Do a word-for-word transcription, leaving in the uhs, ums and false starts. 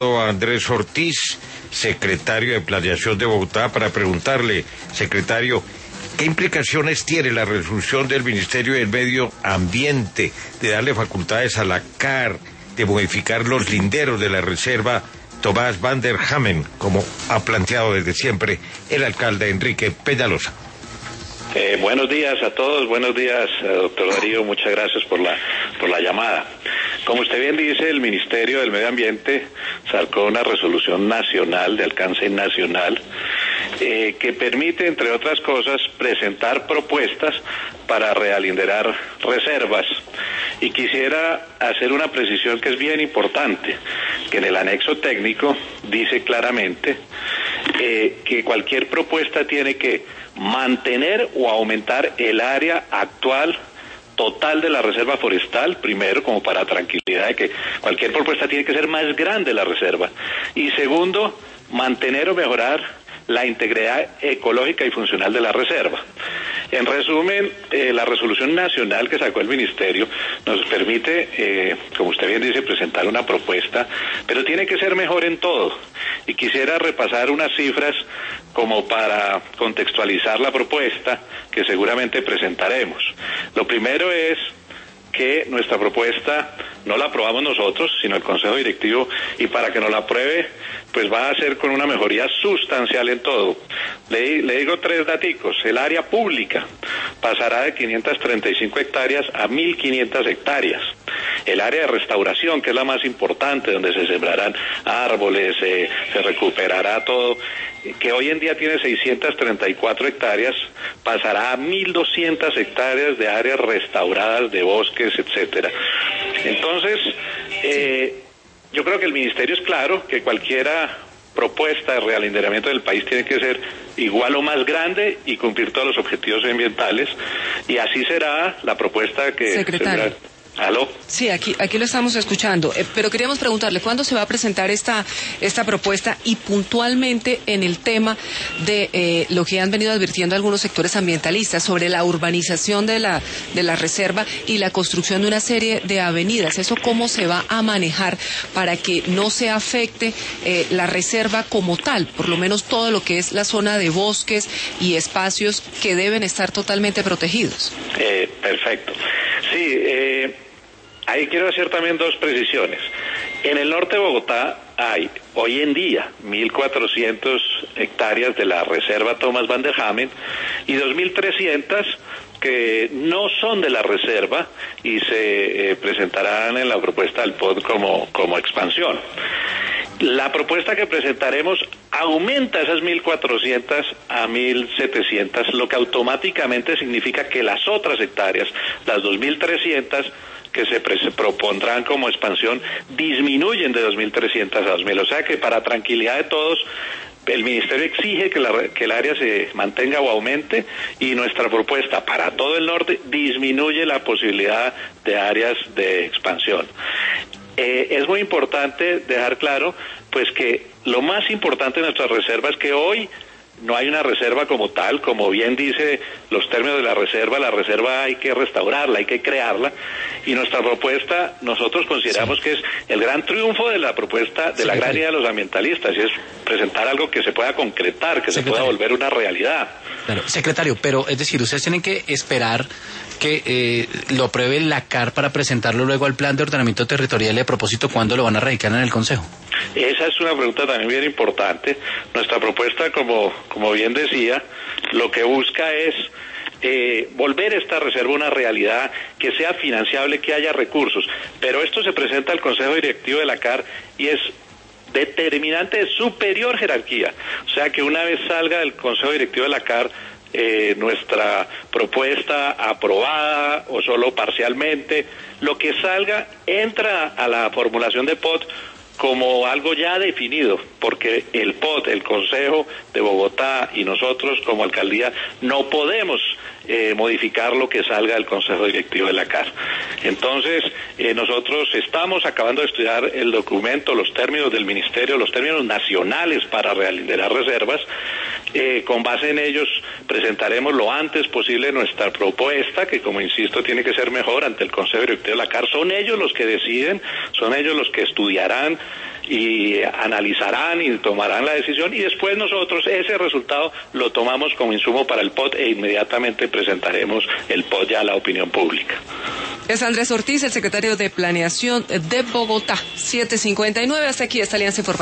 a Andrés Ortiz, secretario de Planeación de Bogotá, para preguntarle, secretario, ¿qué implicaciones tiene la resolución del Ministerio del Medio Ambiente de darle facultades a la C A R de modificar los linderos de la reserva Tomás Van der Hamen, como ha planteado desde siempre el alcalde Enrique Peñalosa? Eh, buenos días a todos, buenos días, doctor Darío, muchas gracias por la por la llamada. Como usted bien dice, el Ministerio del Medio Ambiente sacó una resolución nacional, de alcance nacional, eh, que permite, entre otras cosas, presentar propuestas para realinderar reservas. Y quisiera hacer una precisión que es bien importante, que en el anexo técnico dice claramente eh, que cualquier propuesta tiene que mantener o aumentar el área actual total de la reserva forestal, primero, como para tranquilidad de que cualquier propuesta tiene que ser más grande la reserva, y segundo, mantener o mejorar la integridad ecológica y funcional de la reserva. En resumen, eh, la resolución nacional que sacó el Ministerio nos permite, eh, como usted bien dice, presentar una propuesta, pero tiene que ser mejor en todo. Y quisiera repasar unas cifras como para contextualizar la propuesta que seguramente presentaremos. Lo primero es que nuestra propuesta no la aprobamos nosotros, sino el Consejo Directivo, y para que nos la apruebe, pues va a ser con una mejoría sustancial en todo. Le, le digo tres daticos. El área pública pasará de quinientas treinta y cinco hectáreas a mil quinientas hectáreas. El área de restauración, que es la más importante, donde se sembrarán árboles, eh, se recuperará todo, que hoy en día tiene seiscientas treinta y cuatro hectáreas, pasará a mil doscientas hectáreas de áreas restauradas, de bosques, etcétera. Entonces, eh, yo creo que el Ministerio es claro que cualquiera propuesta de realinderamiento del país tiene que ser igual o más grande y cumplir todos los objetivos ambientales, y así será la propuesta que... Secretario. ¿Aló? Sí, aquí aquí lo estamos escuchando, eh, pero queríamos preguntarle cuándo se va a presentar esta esta propuesta, y puntualmente en el tema de eh, lo que han venido advirtiendo algunos sectores ambientalistas sobre la urbanización de la de la reserva y la construcción de una serie de avenidas. ¿Eso cómo se va a manejar para que no se afecte eh, la reserva como tal, por lo menos todo lo que es la zona de bosques y espacios que deben estar totalmente protegidos? Eh, perfecto. Sí, eh... ahí quiero hacer también dos precisiones. En el norte de Bogotá hay hoy en día mil cuatrocientas hectáreas de la reserva Tomás Van der Hamen y dos mil trescientas que no son de la reserva y se eh, presentarán en la propuesta del P O D como, como expansión. La propuesta que presentaremos aumenta esas mil cuatrocientas a mil setecientas, lo que automáticamente significa que las otras hectáreas, las dos mil trescientas, que se, se propondrán como expansión, disminuyen de dos mil trescientas a dos mil. O sea que, para tranquilidad de todos, el Ministerio exige que, la, que el área se mantenga o aumente, y nuestra propuesta para todo el norte disminuye la posibilidad de áreas de expansión. Eh, es muy importante dejar claro, pues, que lo más importante de nuestras reservas es que hoy no hay una reserva como tal, como bien dice los términos de la reserva. La reserva hay que restaurarla, hay que crearla, y nuestra propuesta, nosotros consideramos sí. que es el gran triunfo de la propuesta de sí, la gran idea de los ambientalistas, y es presentar algo que se pueda concretar, que Secretario. se pueda volver una realidad. Claro, secretario, pero es decir, ustedes tienen que esperar que eh, lo apruebe la C A R para presentarlo luego al Plan de Ordenamiento Territorial, y a propósito, ¿cuándo lo van a radicar en el Consejo? Esa es una pregunta también bien importante. Nuestra propuesta, como, como bien decía, lo que busca es eh, volver esta reserva una realidad, que sea financiable, que haya recursos. Pero esto se presenta al Consejo Directivo de la C A R y es determinante de superior jerarquía. O sea que una vez salga del Consejo Directivo de la C A R eh, nuestra propuesta aprobada o solo parcialmente, lo que salga entra a la formulación de P O D como algo ya definido, porque el P O D, el Consejo de Bogotá y nosotros como alcaldía no podemos eh, modificar lo que salga del Consejo Directivo de la C A R. Entonces, eh, nosotros estamos acabando de estudiar el documento, los términos del Ministerio, los términos nacionales para realinerar reservas, Eh, con base en ellos presentaremos lo antes posible nuestra propuesta, que como insisto tiene que ser mejor ante el Consejo Directivo de la C A R. Son ellos los que deciden, son ellos los que estudiarán y analizarán y tomarán la decisión, y después nosotros ese resultado lo tomamos como insumo para el P O T e inmediatamente presentaremos el P O T ya a la opinión pública. Es Andrés Ortiz, el secretario de Planeación de Bogotá. siete cincuenta y nueve, hasta aquí esta alianza informativa.